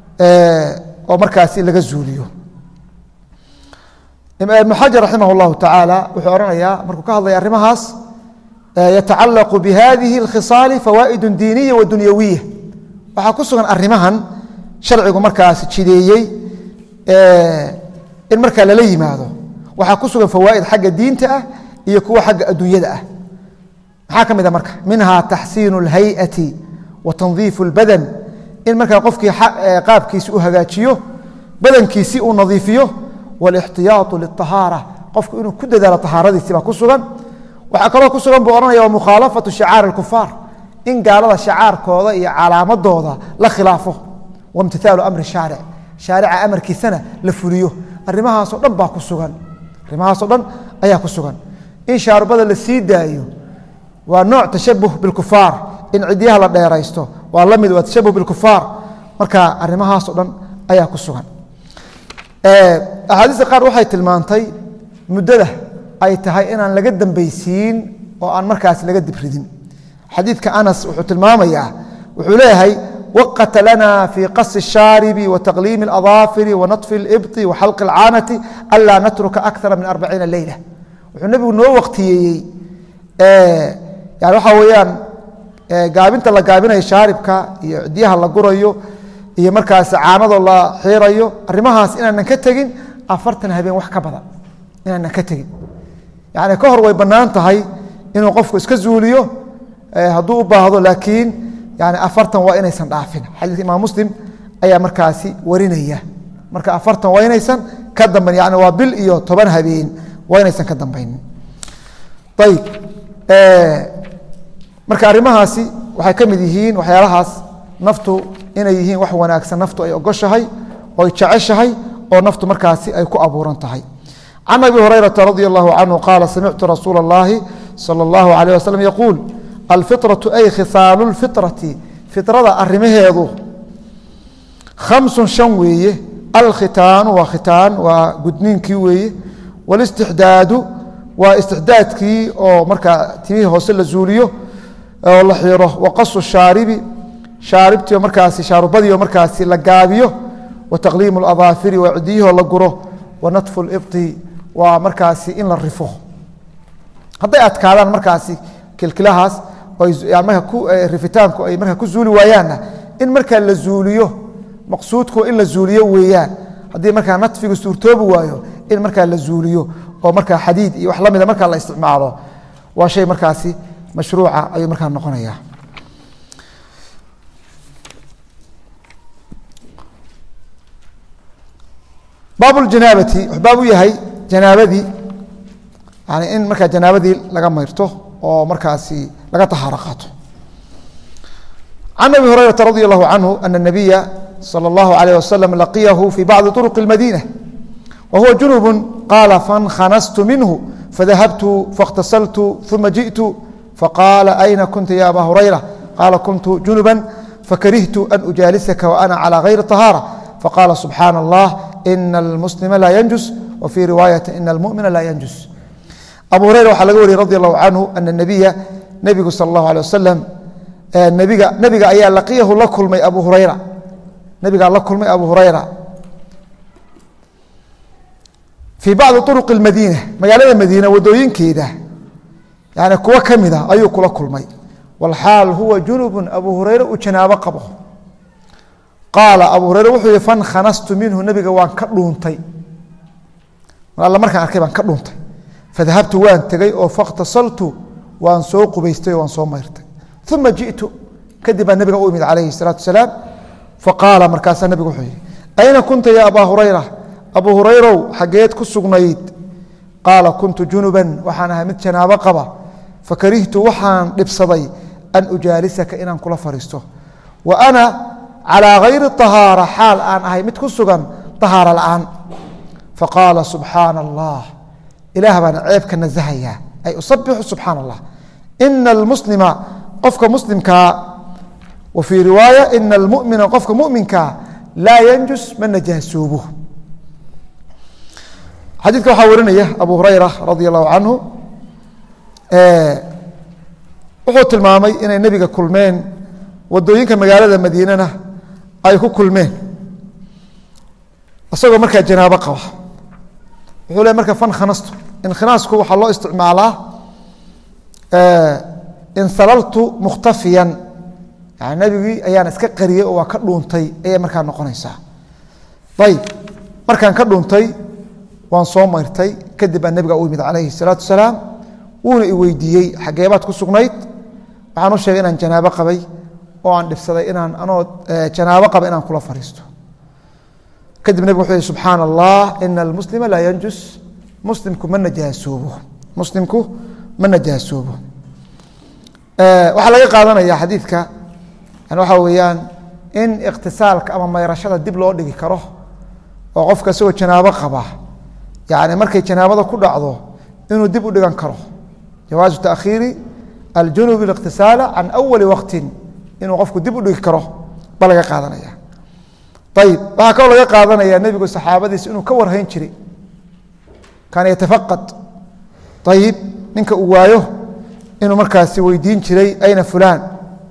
oo markaasi laga zuuliyo ibnu xajar raximah اllahu tacaala wuxuu ohanayaa markuu ka hadlaya arrimahaas yatacalaqu bihadihi اlkhisaali fawaa'idu diiniya wa dunyawiya waxaa ku sugan arrimahan sharcigu markaasi jideeyey in markaa lala yimaado waxaa ku sugan fawaa'id xagga diinta ah iyo kuwa xagga adduunyada ah maxaa ka mid a marka minha taxsiinu اlhayئati wa tandiifu اlbadan in markaa qofkii qaabkiisi u hagaajiyo badankiisi uu nadiifiyo wاlاxtiyaaطu liلطahaarة qofku inuu ku dadaalo طahaaradiisi baa ku sugan waxaa kaloo ku sugan buu ohanaya wamukhaalafaةu shicaar الkufaar in gaalada shacaarkooda iyo calaamadooda la khilaafo waimtihaalu amri shaaric shaarica amarkiisana la fuliyo arrimahaasoo dhan baa ku sugan arrimahaasoo dhan ayaa ku sugan in shaarubada la sii daayo waa nooc tashabuh biاlkufaar in cidyaha la dheeraysto waa la mid waa tashabuh biاlkufaar marka arrimahaasoo dhan ayaa ku sugan axaadiista qaar waxay tilmaantay muddada ay tahay inaan laga dambaysiin oo aan markaas laga dibridin xadiidka anas wuxuu tilmaamayaa wuxuu leeyahay waqata lana fii qasi الshaaribi wa taqliimi اladaafiri wa naطfi اlibطi wa xalqi اlcaanati anlaa natruka akara min arbaciina leyla wuxuu nebigu noo waqtiyeeyey yani waxaa weeyaan gaabinta la gaabinayo shaaribka iyo cidiyaha la gurayo iyo markaas caanado la xiirayo arrimahaas inaanan ka tegin afartan habeen wax ka badan inaanan ka tegin yani ka hor way bannaan tahay inuu qofku iska zuuliyo hadduu u baahdo laakiin yani afartan waa inaysan dhaafin xadiiska imaam muslim ayaa markaasi warinaya marka afartan waa inaysan ka dambayn yani waa bil iyo toban habeen waa inaysan ka dambaynin ayib marka arrimahaasi waxay ka mid yihiin waxyaalahaas naftu inay yihiin wax wanaagsan naftu ay ogoshahay oo ay jeceshahay oo naftu markaasi ay ku abuuran tahay can abi hurayrata radi allahu canhu qaala samictu rasuula اllahi salى اllahu alayh wasalam yaquul alfiطraةu ay khisaalu lfiطrati fiطrada arrimaheedu khamsun shan weeye alkhitaanu waa khitaan waa gudniinkii weeye wاlistixdaadu waa istixdaadkii oo markaa timihii hoose la zuuliyo oo la xiro waqasu shaaribi shaaribtii oo markaasi shaarubadii oo markaasi la gaabiyo wa taqliimu اladaafiri waa cidiyihoo la guro wa natfu libti waa markaasi in la rifo hadday adkaadaan markaasi kilkilahaas rifitaanku ay markaa ku zuuli waayaanna in markaa la zuuliyo maqsuudku in la zuuliyo weeyaan haddii markaa natfigu suurtoobi waayo in markaa la zuuliyo oo markaa xadiid iyo wax lamida markaa la isticmaalo waa shay markaasi mashruuca ayuu markaa noqonaya baab ljanaabati wuxuu baab u yahay janaabadii yani in markaa janaabadii laga mayrto oo markaasi laga tahaaro qaato can abi hurayrata radi allahu canhu ana nabiya salى اllahu alayh wasalam laqiyahu fi bacdi طuruq اlmadina wa huwa junubu qaala fankanastu minhu fadahabtu faاkhtasaltu uma jiئtu faqaala ayna kunta ya aba hurayra qaala kuntu junuba fakarihtu an ujaalisaka waana calى gayri طahaarة faqaala subxaana allah ina almuslima laa yanjus wa fii riwaayati ina almumina laa yanjus abu hurayra waxaa laga wariyey radi allahu canhu ana nabiya nebigu sal allahu alay wasalam nebiga nebiga ayaa laqiyahu la kulmay abu hurayra nebigaa la kulmay abu hurayra fii bacdi طuruq اlmadiina magaalada madiina wadooyinkeeda yani kuwo ka mid a ayuu kula kulmay walxaal huwa junubun abu hurayre uu janaabo qabo qaala abu hurayre wuxuu yihi fankanastu minhu nebiga waan ka dhuuntay alla markaan arkay baan ka dhuuntay fadahabtu waan tegey oo fakhtasaltu waan soo qubaystay oo waan soo mayrtay uma jiئtu kadib baa nebiga u imid calayhi الsalaatu wasalaam faqaala markaasaa nebigu wuxuu yihi ayna kunta ya abaa hurayra abu hurayrow xaggeed ku sugnayd qaala kuntu junuban waxaan ahay mid janaabo qaba fakarihtu waxaan dhibsaday an ujaalisaka inaan kula fariisto wa ana calىa gayri طahaara xaal aan ahay mid ku sugan طahaaro la'aan faqaala subxaana allah ilaah baana ceebka nasahayaa ay usabixu subxaana allah ina almuslima qofka muslimkaa wa fii riwaaya ina almumina qofka muminkaa laa yanjus ma najaasoobo xadiidka waxaa warinaya abu hurayra radi allahu canhu wuxuu tilmaamay inay nebiga kulmeen wadooyinka magaalada madiinana ay ku kulmeen isagoo markaa janaabo qaba wuxuu le marka fankanastu inkhinaasku waxaa loo isticmaalaa insalaltu mukhtafiyan yani nebigii ayaan iska qariyey oo waa ka dhuuntay ayay markaa noqonaysaa ayib markaan ka dhuuntay waan soo mayrtay kadib baa nebiga u yimid calayhi الsalaatu wasalaam wuuna i weydiiyey xageebaad ku sugnayd waxaan u sheegay inaan janaabo qabay oo aan dhibsaday inaan anoo janaabo qaba inaan kula fariisto kadib nebig wuxuu yihi subxaana allah ina almuslima laa yanjus muslimku ma najaasoobo muslimku ma najaasoobo waxaa laga qaadanaya xadiidka yani waxaa weeyaan in ikhtisaalka ama mayrashada dib loo dhigi karo oo qofka isagoo janaabo qaba yani markay janaabada ku dhacdo inuu dib u dhigan karo jawaazu taakhiiri aljunub اlikhtisaala can awali waqtin inuu qofku dib u dhigi karo ba laga qaadanaya ayib waxaa kaloo laga qaadanaya nebigu saxaabadiisa inuu ka warhayn jiray kaana yatafaqad ayib ninka uu waayo inuu markaasi weydiin jiray ayna fulaan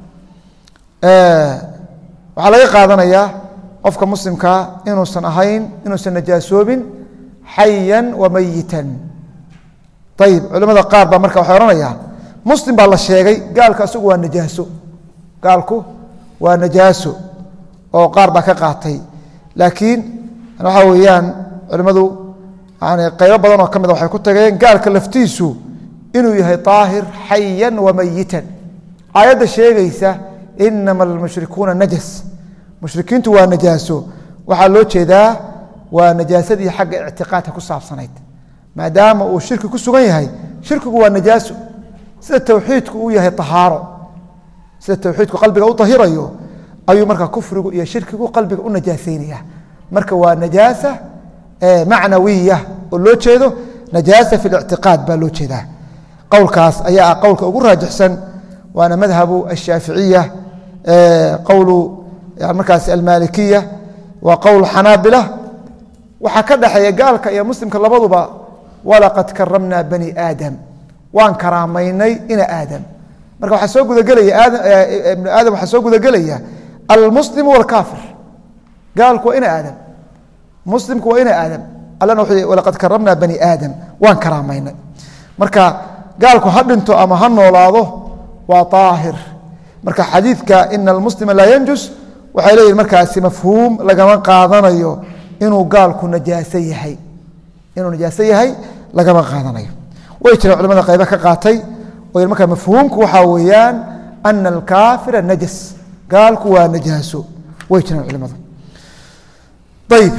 waxaa laga qaadanayaa qofka muslimkaa inuusan ahayn inuusan najaasoobin xayan wa mayitan ayib culimada qaar baa marka waxay ohanayaan muslim baa la sheegay gaalka isagu waa najaaso gaalku waa najaaso oo qaar baa ka qaatay laakiin waxa weeyaan culimmadu yani qaybo badan oo ka mid a waxay ku tageen gaalka laftiisu inuu yahay طaahir xayan wamayitan aayadda sheegaysa inama almushrikuuna najas mushrikiintu waa najaaso waxaa loo jeedaa waa najaasadii xagga ictiqaadka ku saabsanayd maadaama uu shirki ku sugan yahay shirkigu waa najaaso sida towxiidku uu yahay طahaaro sida towxiidku qalbiga u طahirayo ayuu marka kufrigu iyo shirkigu qalbiga u najaasaynaya marka waa najaasa macnawiya oo loo jeedo najaasa fi اlictiqaad baa loo jeedaa qowlkaas ayaa ah qowlka ugu raajixsan waana madhabu الshaaficiya qowlu markaas almalikiya waa qowl xanaabila waxaa ka dhaxeeya gaalka iyo muslimka labaduba walaqad karamna bani aadam waan karaamaynay ina aadam marka waxaa soo gudagelaya ibnu aadam waxaa soo gudagelaya almuslim wاlkaafir gaalku waa ina aadam muslimku waa ina aadam allana wuxuu walaqad karamna bani aadam waan karaamaynay marka gaalku ha dhinto ama ha noolaado waa طaahir marka xadiidka ina almuslima laa yanjus waxay leeyihin markaasi mafhuum lagama qaadanayo inuu gaalku najaaso yahay inuu najaaso yahay lagama qaadanayo way jireen culamada qayba ka qaatay oo marka mafhuumku waxaa weeyaan ana alkaafira najas gaalku waa najaaso way jireen culimada ayib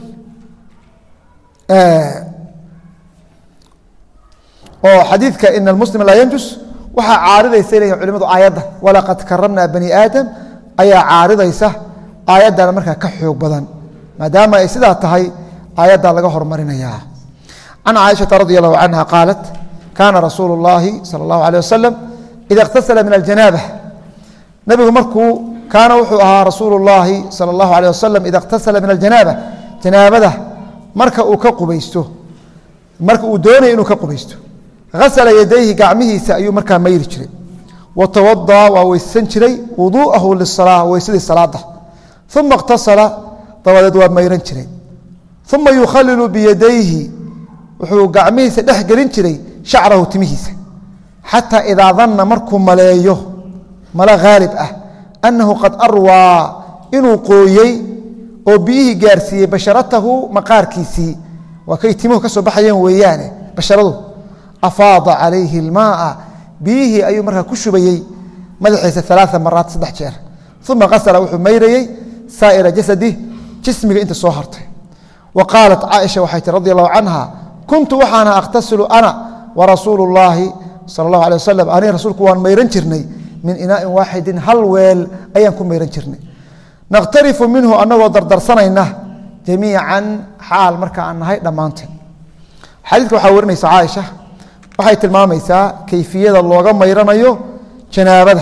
oo xadiidka ina almuslima laa yanjus waxaa caaridaysa leeyihin culimadu aayadda walaqad karamna bani aadam ayaa caaridaysa aayaddana markaa ka xoog badan maadaama ay sidaa tahay aayaddaa laga hormarinaya can caaishaةa radi allahu canha qaalat kaana rasuulu اllahi salى اllahu alيه wasalam ida اktasala min aljanaabة nebigu markuu kaana wuxuu ahaa rasuulu اllahi salى اllahu alيه wasalam ida اktasala min aljanaabة janaabada marka uu ka qubaysto marka uu doonaya inuu ka qubaysto hasla yadayhi gacmihiisa ayuu markaa mayri jiray watawadaأ waa weysan jiray wuduu'ahu lisalaa weysadii salaada uma اktasala dabadeed waa mayran jiray uma yukhalilu biyadayhi wuxuu gacmihiisa dhex gelin jiray shacrahu timihiisa xataa idaa danna markuu maleeyo male haalib ah annahu qad arwaa inuu qooyey oo biyihii gaarsiiyey basharatahu maqaarkiisii waa kay timuhu ka soo baxayeen weeyaane basharadu afaada calayhi اlmaaa biyihii ayuu markaa ku shubayey madaxiisa ثaلaaثa maraat saddex jeer uma qasla wuxuu mayrayey saa'ira jasadi jismiga inta soo hartay wa qaalat caaisha waxay tii radi allahu canha kuntu waxaana akhtasilu ana warasuulu اllaahi sala اllahu alيه wasalam aniga rasuulku waan mayran jirnay min inaa'in waaxidin hal weel ayaan ku mayran jirnay nakhtarifu minhu anagoo dardarsanayna jamiican xaal marka aan nahay dhammaanteen xadiidka waxaa warinaysa caaisha waxay tilmaamaysaa kayfiyada looga mayranayo janaabada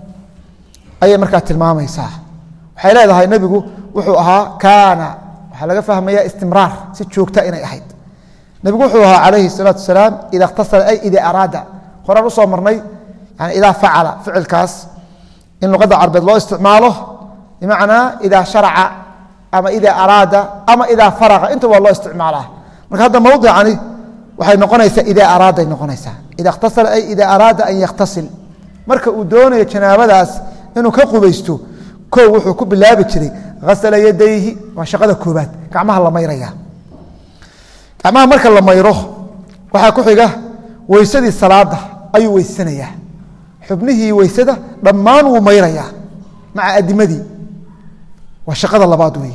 ayay markaa tilmaamaysaa waxay leedahay nebigu wuxuu ahaa kaana waxaa laga fahmaya istimraar si joogta inay ahayd nebigu wuxuu ahaa calayhi الsalaatu wasalaam ida اkhtasala ay ida araada horaan usoo marnay yani idaa facala ficilkaas in luqadda carbeed loo isticmaalo bimacnaa idaa sharaca ama idaa araada ama idaa faraqa intaba waa loo isticmaalaa marka hadda mawdicani waxay noqonaysaa idaa araaday noqonaysaa ida اkhtasala ay ida araada an yakhtasil marka uu doonayo janaabadaas inuu ka qubaysto kow wuxuu ku bilaabi jiray hasla yadayhi waa shaqada koobaad gacmaha la mayraya gacmaha marka la mayro waxaa ku xiga weysadii salaada ayuu weysanayaa xubnihii weysada dhammaan wuu mayrayaa maca adimadii waa shaqada labaad wey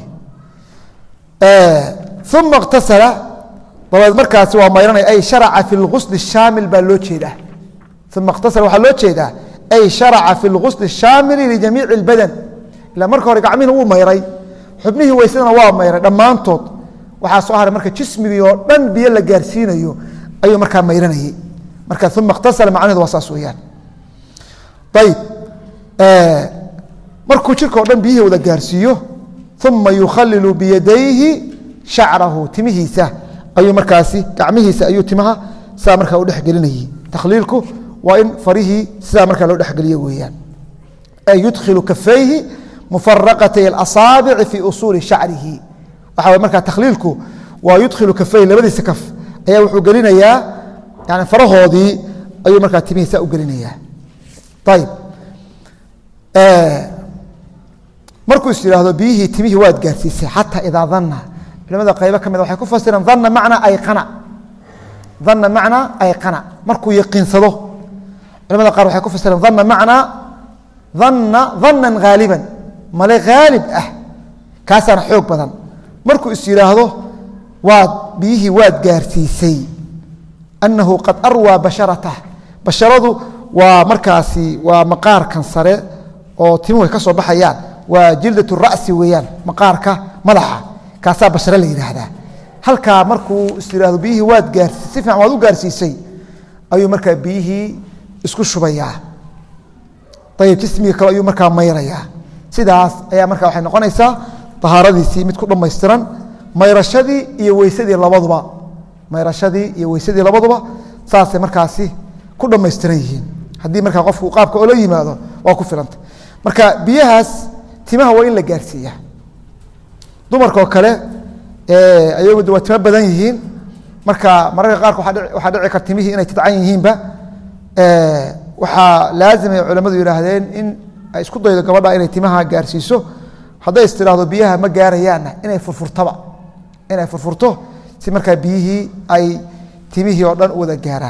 uma اktasala dabadeed markaasi waa mayranaya ay sharaca fi اlgusl الshaamil baa loo jeedaa uma اktasala waxaa loo jeedaa ay sharaca fi اlgusl الshaamili lijamiici اlbadan ilaa marka hore gacmihina wuu mayray xubnihii weysadana waa mayray dhammaantood waxaa soo haray marka jismigii oo dhan biyo la gaarsiinayo ayuu markaa mayranayey marka uma اktasala macnaheedu waa saas weyaan ayib markuu jirka o dhan biyihii wada gaarsiiyo uma yukhalilu biyadayhi shacrahu timihiisa ayuu markaasi gacmihiisa ayuu timaha sidaa markaa u dhexgelinayey takhliilku waa in farihii sidaa markaa loo dhexgeliyo weeyaan ay yudkhilu kafayhi mufaraqatay اasaabici fii usuuli shacrihi waxa w markaa takhliilku waa yudkhilu kafayhi labadiisa kaf ayaa wuxuu gelinayaa yani farahoodii ayuu markaa timihiisa u gelinayaa ayib markuu is yiraahdo biyihii timihii waad gaarsiisay xataa idaa dhanna culimada qaybo kamid waxay ku fasiraan dhanna macna ayqana dhanna macna ayqana markuu yaqiinsado culimada qaar waxay ku fasiraan dhanna macna dhanna dhannan ghaaliban male ghalib ah kaasana xoog badan markuu is yiraahdo waad biyihii waad gaarsiisay annahu qad arwa basharatah basharadu waa markaasi waa maqaarkan sare oo timuhu ay ka soo baxayaan waa jildatu ra'si weeyaan maqaarka madaxa kaasaa basharo la yidhaahdaa halkaa markuu is yiraahdo biyihii waad gaarsiisay si fiican waad u gaarsiisay ayuu markaa biyihii isku shubayaa ayib jismiga kale ayuu markaa mayrayaa sidaas ayaa markaa waxay noqonaysaa tahaaradiisii mid ku dhammaystiran mayrashadii iyo weysadii labaduba mayrashadii iyo weysadii labaduba saasay markaasi ku dhammaystiran yihiin haddii markaa qofku qaabka oo la yimaado waa ku filanta marka biyahaas timaha waa in la gaarsiiya dumarka oo kale ayagu waa timo badan yihiin marka mararka qaarka waxaa dhici kar timihii inay tidcan yihiinba waxaa laazimay culamadu yidhaahdeen in ay isku daydo gabadha inay timaha gaarsiiso hadday is tidhaahdo biyaha ma gaarayaanna inay furfurtaba inay furfurto si markaa biyihii ay timihii oo dhan u wada gaaraan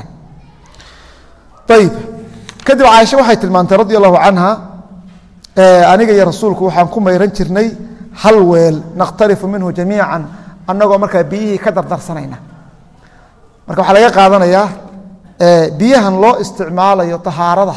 ayib kadib caaisha waxay tilmaantay radi allahu canha aniga iyo rasuulku waxaan ku mayran jirnay hal weel naqtarifu minhu jamiica annagoo markaa biyihii ka dardarsanayna marka waxaa laga qaadanayaa biyahan loo isticmaalayo tahaarada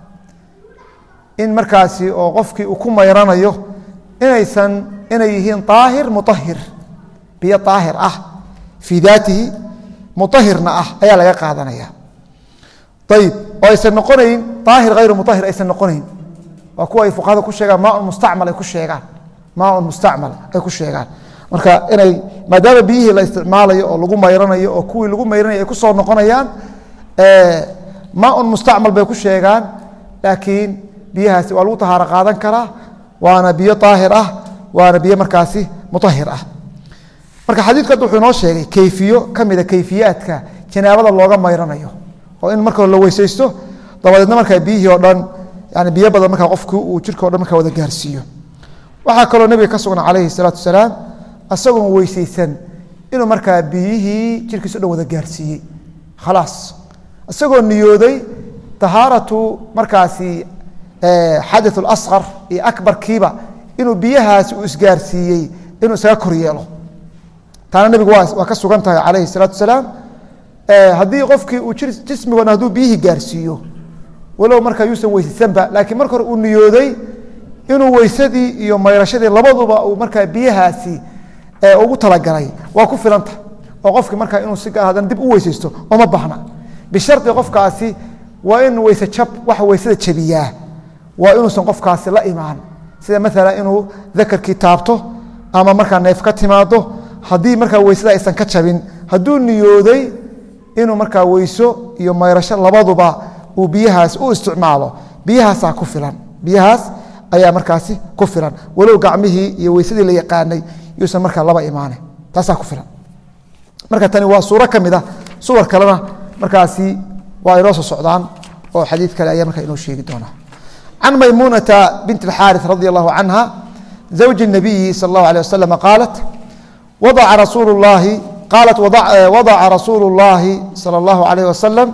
in markaasi oo qofkii uu ku mayranayo inaysan inay yihiin aahir muahir biyo aahir ah fii daatihi muahirna ah ayaa laga qaadanaya ayib oo aysan noqonayn aahir hayru muahir aysan noqonayn waa kuwa ay fuqahada ku sheegaan maaun mustacmal ay ku sheegaan maaun mustacmal ay ku sheegaan marka inay maadaama biyihii la isticmaalayo oo lagu mayranayo oo kuwii lagu mayranayo ay ku soo noqonayaan maaun mustacmal bay ku sheegaan laakiin biyahaasi waa lagu tahaaro qaadan karaa waana biyo aahir ah waana biyo markaasi muahir ah marka xadiidku hadda wuxuu inoo sheegay kayfiyo ka mida kayfiyaadka janaabada looga mayranayo oo in marka la weysaysto dabadeedna markaa biyihii oo dhan yani biyo badan markaa qofku uu jirka o dhan markaa wada gaarsiiyo waxaa kaloo nebiga ka sugna calayhi salaatu wasalaam isagoon weysaysan inuu markaa biyihii jirkiisa o dhan wada gaarsiiyey khalaas isagoo niyooday tahaaratu markaasi xadaث اasqar iyo akbarkiiba inuu biyahaasi uu isgaarsiiyey inuu isaga kor yeelo taana nebigu waa ka sugan tahay calayhi الsalaatu wasalaam haddii qofkii uu jismigoona hadduu biyihii gaarsiiyo walow markaa yuusan weysaysanba laakiin marka hore uu niyooday inuu weysadii iyo mayrashadii labaduba uu markaa biyahaasi ugu talagalay waa ku filanta oo qofkii markaa inuu si gaar hadan dib u weysaysto ooma baahna bishardi qofkaasi waa in weyse jab waxa weysada jabiyaa waa inuusan qofkaasi la imaan sida maala inuu dakarkii taabto ama markaa neef ka timaado haddii markaa weysada aysan ka jabin hadduu niyooday inuu markaa weyso iyo mayrasho labaduba uu biyahaas u isticmaalo biyahaasaa ku filan biyahaas ayaa markaasi ku filan walow gacmihii iyo weysadii la yaqaanay yuusan markaa laba imaane taasaa ku filan marka tani waa suuro ka mid a suwar kalena markaasi waa inoo soo socdaan oo xadiid kale ayaa markaa inoo sheegi doonaa can maymunata bint اxaariث radi allahu canha zawji الnabiyi sal اllahu alيه waslm qaalat wadaca rasuulu اllahi qaalat wadaca rasuulu اllahi salى اllahu alayh wasalam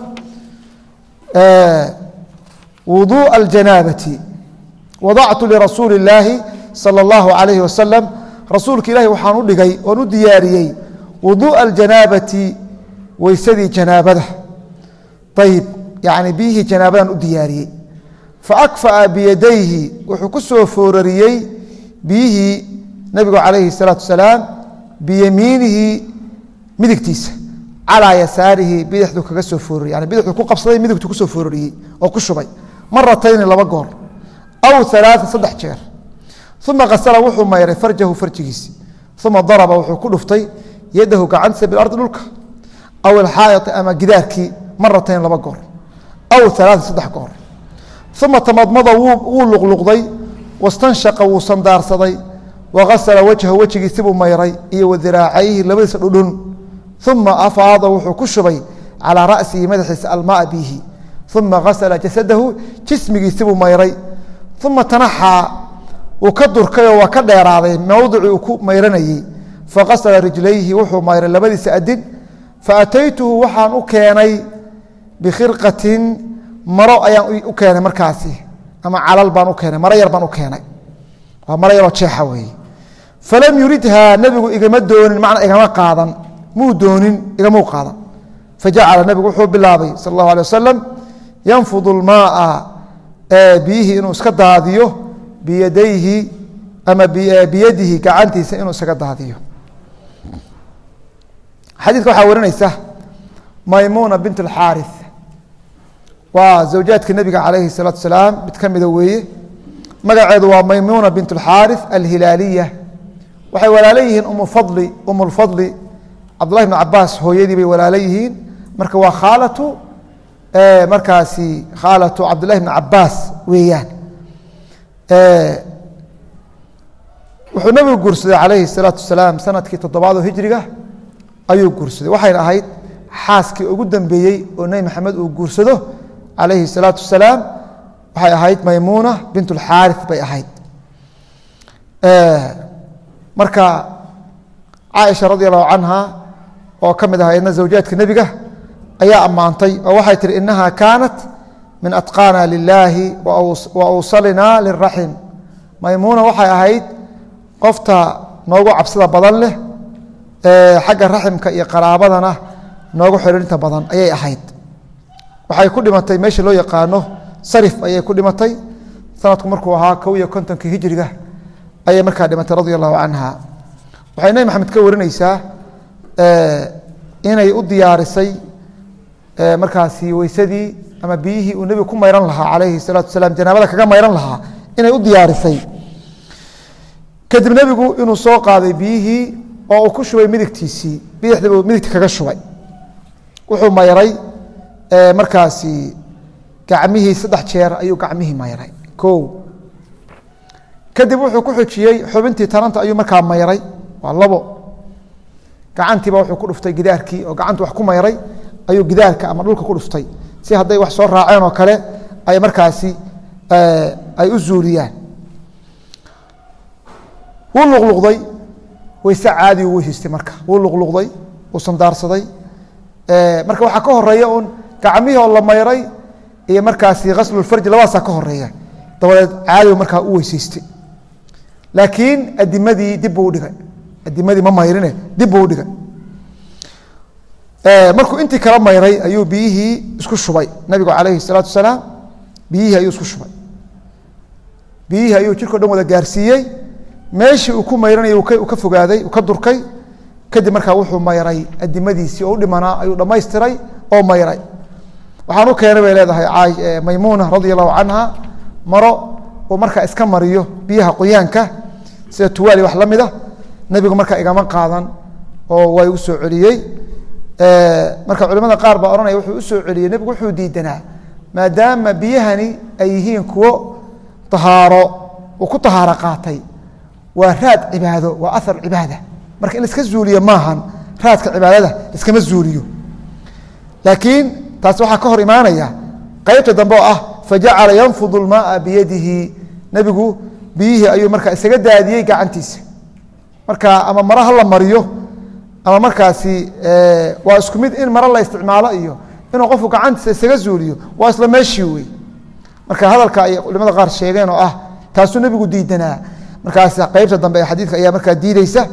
wuduءa اljanaabati wadactu lirasuuli اllaahi salى اllahu alayh wasalam rasuulka ilahi waxaan u dhigay oon u diyaariyey wuduءa اljanaabati weysadii janaabada ayib yani biyihii janaabadan u diyaariyey faakfa'a biyadayhi wuxuu ku soo foorariyey biyihii nebigu calayhi الsalaatu wasalaam biyamiinihi midigtiisa calaa yasaarihi bidixdu kaga soo foorariyey yani bidixdu ku qabsaday midigtu ku soo foorariyey oo ku shubay maratayni laba goor aw alaaa saddex jeer uma kasala wuxuu mayray farjahu farjigiisi uma daraba wuxuu ku dhuftay yadahu gacantiisa bilardi dhulka aw alxaayai ama gidaarkii maratayn laba goor aw alaaa saddex goor uma tamadmada wuu luqluqday wastanshaqa wuu sandaarsaday wagasala wajhahu wejigiisibuu mayray iyo wadiraacayhi labadiisa dhudhun uma afaada wuxuu ku shubay calaa ra'sihi madaxiisa almaaa bihi uma gasala jasadahu jismigiisibuu mayray uma tanaxaa uu ka durkayoo waa ka dheeraaday mowdicii uu ku mayranayey faqasala rijlayhi wuxuu mayray labadiisa adin faataytuhu waxaan u keenay bikhirqatin maro ayaan u keenay markaasi ama calal baan u keenay maro yar baan u keenay waa maro yaroo jeexa weeye falam yuridhaa nebigu igama doonin macna igama qaadan muu doonin igamuu qaadan fajacala nebigu wuxuu bilaabay sal allahu alay wasalam yanfudu lmaaa biyihii inuu iska daadiyo biyadayhi ama biyadihi gacantiisa inuu isaga daadiyo xadiidka waxaa warinaysa maymuuna bint اlxaari waa zawjaadka nebiga calayhi الsalaatu wasalaam mid ka mida weeye magaceedu waa maymuuna bint اlxaari alhilaaliya waxay walaalo yihiin umu fadli umu lfadli cabdullahi bn cabaas hooyadii bay walaalo yihiin marka waa khaalatu markaasi khaalatu cabdullahi bn cabaas weeyaan wuxuu nabigu guursaday calayhi الsalaatu wasalaam sanadkii toddobaad oo hijriga ayuu guursaday waxayna ahayd xaaskii ugu dambeeyey oo nebi maxamed uu guursado calayhi الsalaatu wasalaam waxay ahayd maymuuna bint اlxaari bay ahayd marka caaisha radi allahu canha oo ka mid ahaydna zawjaadka nebiga ayaa ammaantay oo waxay tihi inaha kaanat min atqaana lilaahi wa awsalina liraxim maymuuna waxay ahayd qofta noogu cabsida badan leh xagga raximka iyo qaraabadana noogu xiriirinta badan ayay ahayd waxay ku dhimatay meesha loo yaqaano sarif ayay ku dhimatay sanadku markuu ahaa kow iyo kontonkii hijriga ayay markaa dhimatay radia allahu canha waxay nebi maxamed ka warinaysaa inay u diyaarisay markaasi weysadii ama biyihii uu nebigu ku mayran lahaa calayhi salaatu wasalaam janaabada kaga mayran lahaa inay u diyaarisay kadib nebigu inuu soo qaaday biyihii oo uu ku shubay midigtiisii bidixdiibu midigta kaga shubay wuxuu mayray markaasi gacmihii saddex jeer ayuu gacmihii mayray o kadib wuxuu ku xujiyey xubintii taranta ayuu markaa mayray waa labo gacantiiba wuxuu ku dhuftay gidaarkii oo gacantu wax ku mayray ayuu gidaarka ama dhulka ku dhuftay si hadday wax soo raaceen oo kale ay markaasi ay u zuuliyaan wuu luqluqday weyse caadi u weysaystay marka wuu luqluqday wuu sandaarsaday marka waxaa ka horeeya un gacmihii oo la mayray iyo markaasi kaslulfarji labadaasaa ka horeeya dabadeed caadigu markaa u weysaystay laakiin adimadii dib buu udhigay adimadii ma mayrine dib buu udhigay markuu intii kala mayray ayuu biyihii isku shubay nabigu calayhi salaatu wasalaam biyihii ayuu isku shubay biyihii ayuu jirko dhan wada gaarsiiyey meeshii uu ku mayranayay uu ka fogaaday uu ka durkay kadib markaa wuxuu mayray adimadiisii oo u dhimanaa ayuu dhammaystiray oo mayray waxaan u keenay bay leedahay maymuuna radia allahu canha maro uu markaa iska mariyo biyaha qoyaanka sida tuwaali wax la mida nebigu markaa igama qaadan oo waa igu soo celiyey marka culimada qaar baa ohanaya wuxuu u soo celiyey nebigu wuxuu diidanaa maadaama biyahani ay yihiin kuwo tahaaro uu ku tahaaro qaatay waa raad cibaado waa ahar cibaada marka in laiska zuuliyo maahan raadka cibaadada iskama zuuliyo laakiin taas waxaa ka hor imaanaya qeybta dambe oo ah fajacala yanfudu lmaaa biyadihi nebigu biyihii ayuu markaa isaga daadiyey gacantiisa marka ama maro ha la mariyo ama markaasi waa isku mid in maro la isticmaalo iyo inuu qofku gacantiisa isaga zuuliyo waa isla meeshii wey marka hadalka ay culimada qaar sheegeen oo ah taasuu nebigu diidanaa markaas qeybta dambe ee xadiidka ayaa markaa diideysa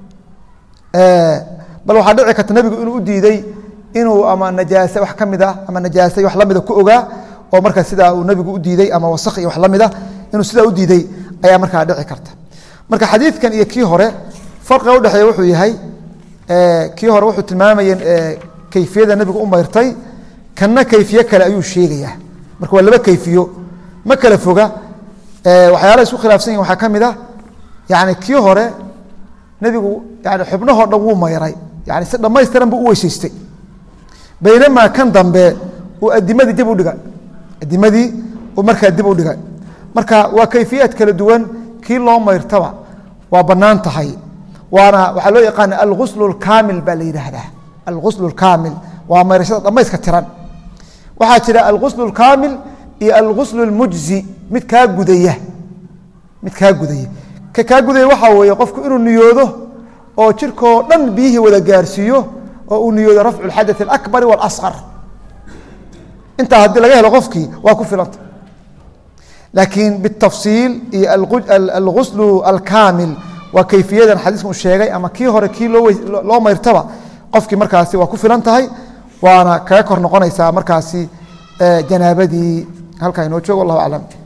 bal waxaa dhici karta nebigu inuu u diiday inuu ama najaase wax ka mid ah ama najaasay wax lamida ku ogaa oo markaa sidaa uu nebigu u diiday ama wasakh iyo wax lamid ah inuu sidaa u diiday ayaa markaa dhici karta marka xadiidkan iyo kii hore farqiga udhexeeya wuxuu yahay kii hore wuxuu tilmaamayeen kayfiyada nebigu u mayrtay kanna kayfiye kale ayuu sheegayaa marka waa laba kayfiyo ma kala foga waxyaalaha isku khilaafsan yihin waxaa ka mid ah yani kii hore nebigu yani xubnahoo dhan wuu mayray yani si dhammaystiran buu u weysaystay baynamaa kan dambe uu adimadii dib u dhigay adimadii uu markaa dib u dhigay marka waa kayfiyaad kala duwan kii loo mayrtaba waa bannaan tahay waana waxaa loo yaqaana algusl اkaamil baa la yidhaahdaa algusl اkaamil waa mayrashada dhamayska tiran waxaa jira algusl اkaamil iyo algusl اlmujzi mid kaa gudaya mid kaa gudaya ka kaa gudaya waxaa weeye qofku inuu niyoodo oo jirkoo dhan biyihii wada gaarsiiyo oo uu niyoodo rafcu اlxadaث اlأkbari wاlasqar intaa haddii laga helo qofkii waa ku filanta laakiin bitafsiil iyo algusl alkaamil waa kayfiyadan xadiiskan uu sheegay ama kii hore kii loo mayrtaba qofkii markaasi waa ku filan tahay waana kaga kor noqonaysaa markaasi janaabadii halkaa inoo joogo wallahu aclam